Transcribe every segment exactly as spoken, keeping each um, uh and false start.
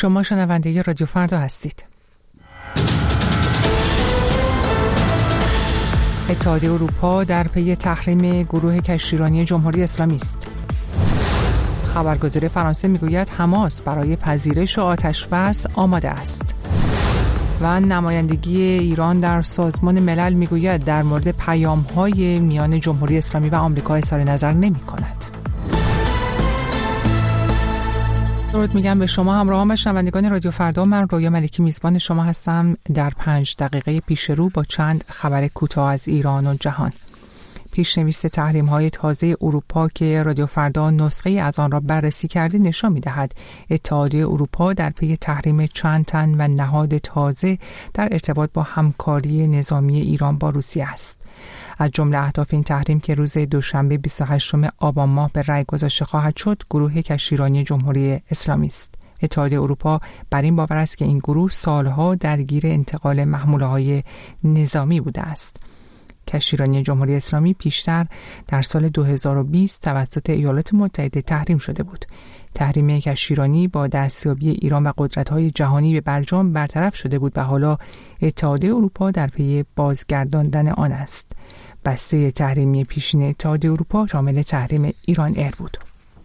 شما شنونده رادیو فردا هستید. اتحادیه اروپا در پی تحریم گروه کشتیرانی جمهوری اسلامی است. خبرگزاری فرانسه میگوید حماس برای پذیرش آتش‌بس آماده است. و نمایندگی ایران در سازمان ملل میگوید در مورد پیام‌های میان جمهوری اسلامی و آمریکا اظهار نظر نمی‌کند. درود میگم به شما همراهان و شنوندگان رادیو فردا. من رویا ملکی میزبان شما هستم در پنج دقیقه پیش رو با چند خبر کوتاه از ایران و جهان. پیشنویس تحریم‌های تازه اروپا که رادیو فردا نسخه از آن را بررسی کرده نشان می‌دهد اتحادیه اروپا در پی تحریم چند تن و نهاد تازه در ارتباط با همکاری نظامی ایران با روسیه است. از جمله اهداف این تحریم که روز دوشنبه بیست و هشتم آبان ماه به رأی گذاشته خواهد شد، گروه کشتیرانی جمهوری اسلامی است. اتحادیه اروپا بر این باور است که این گروه سالها درگیر انتقال محموله‌های نظامی بوده است. کشتیرانی جمهوری اسلامی پیشتر در سال دو هزار و بیست توسط ایالات متحده تحریم شده بود. تحریم کشتیرانی با دستیابی ایران و قدرت‌های جهانی به برجام برطرف شده بود و حالا اتحادیه اروپا در پی بازگرداندن آن است. بسته تحریمی پیشین اتحادیه اروپا شامل تحریم ایران ایر بود.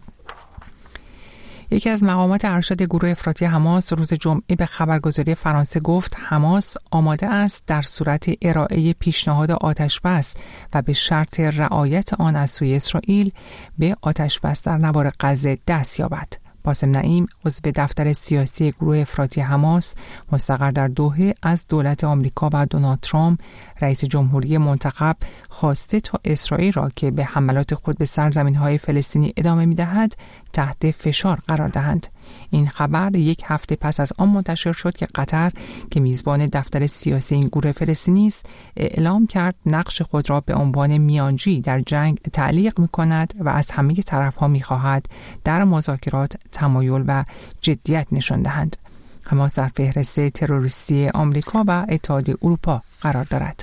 یکی از مقامات ارشد گروه افراطی حماس روز جمعه به خبرگزاری فرانسه گفت حماس آماده است در صورت ارائه پیشنهاد آتش‌بس و به شرط رعایت آن از سوی اسرائیل به آتش‌بس در نوار غزه دست یابد. باسم نعیم عضو دفتر سیاسی گروه افراطی حماس مستقر در دوحه از دولت آمریکا و دونالد ترامپ رئیس جمهوری منتخب خواسته تا اسرائیل را که به حملات خود به سرزمین‌های فلسطینی ادامه می‌دهد تحت فشار قرار دهند. این خبر یک هفته پس از آن منتشر شد که قطر که میزبان دفتر سیاسی این گروه فلسطینی است اعلام کرد نقش خود را به عنوان میانجی در جنگ تعلیق می‌کند و از همه طرف‌ها می‌خواهد در مذاکرات تمایل و جدیت نشان دهند. حماس در فهرست تروریستی آمریکا و اتحادیه اروپا قرار دارد.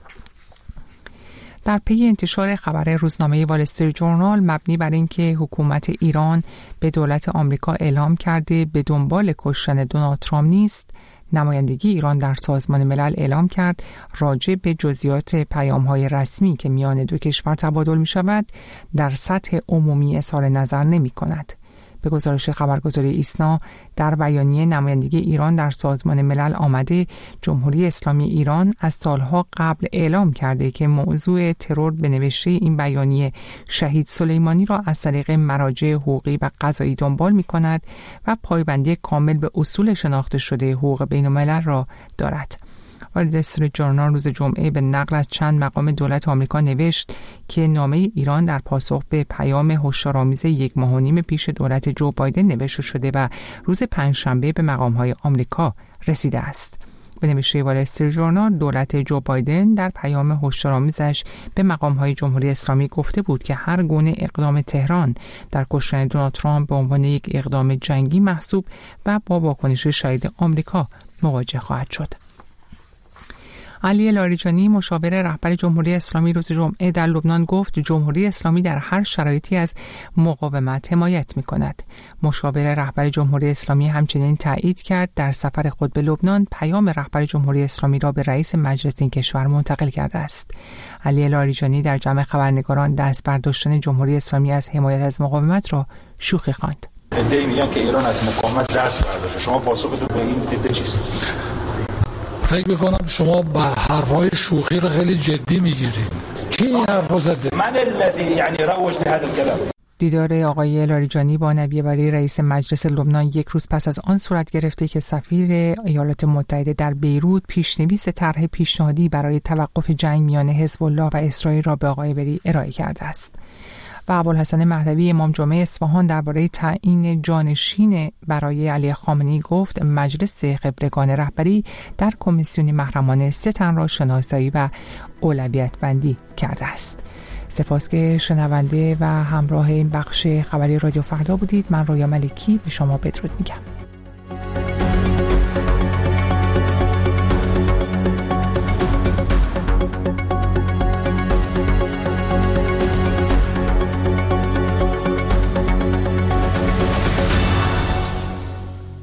در پی انتشار خبر روزنامه وال استریت جورنال مبنی بر اینکه حکومت ایران به دولت آمریکا اعلام کرده به دنبال کشتن دونالد ترامپ نیست، نمایندگی ایران در سازمان ملل اعلام کرد راجع به جزئیات پیام‌های رسمی که میان دو کشور تبادل می‌شود در سطح عمومی اظهار نظر نمی‌کند. به گزارش خبرگزاری ایسنا در بیانیه نمایندگی ایران در سازمان ملل آمده جمهوری اسلامی ایران از سالها قبل اعلام کرده که موضوع ترور به نوشته این بیانیه شهید سلیمانی را از طریق مراجع حقوقی و قضایی دنبال می کند و پایبندی کامل به اصول شناخته شده حقوق بین الملل را دارد. وال استریت جورنال روز جمعه به نقل از چند مقام دولت آمریکا نوشت که نامه ایران در پاسخ به پیام هشدارآمیز یک ماه و نیم پیش دولت جو بایدن نوشته شده و روز پنجشنبه به مقام‌های آمریکا رسیده است. به نوشته وال استریت جورنال دولت جو بایدن در پیام هشدارآمیزش به مقام‌های جمهوری اسلامی گفته بود که هر گونه اقدام تهران در کشتن دونالد ترامپ به عنوان یک اقدام جنگی محسوب و با واکنش شدید آمریکا مواجه خواهد شد. علی لاریجانی مشاور رهبر جمهوری اسلامی روز جمعه در لبنان گفت جمهوری اسلامی در هر شرایطی از مقاومت حمایت می‌کند. مشاور رهبر جمهوری اسلامی همچنین تایید کرد در سفر خود به لبنان پیام رهبر جمهوری اسلامی را به رئیس مجلس این کشور منتقل کرده است. علی لاریجانی در جمع خبرنگاران دست برداشتن جمهوری اسلامی از حمایت از مقاومت را شوخی خواند. ادعی میگن که ایران از مقاومت دست برداشته. شما پاسختون به این ادعا چیست؟ فکر میکنم شما با حرفای شوخی رو خیلی جدی میگیرید. کی این حرفو زده؟ من الذي يعني روج لهذا الكلام. دیدار آقای لاریجانی با نبی بری رئیس مجلس لبنان یک روز پس از آن صورت گرفته که سفیر ایالات متحده در بیروت پیشنویس طرح پیشنهادی برای توقف جنگ میان حزب الله و اسرائیل را به آقای بری ارائه کرده است. و ابوالحسن مهدوی امام جمعه اصفهان درباره تعیین جانشین برای علی خامنه‌ای گفت مجلس قبلگان رهبری در کمیسیون محرمانه سه تن را شناسایی و اولویت بندی کرده است. سپاس که شنونده و همراه این بخش خبری رادیو فردا بودید. من رویا ملکی به شما بدرود میگم.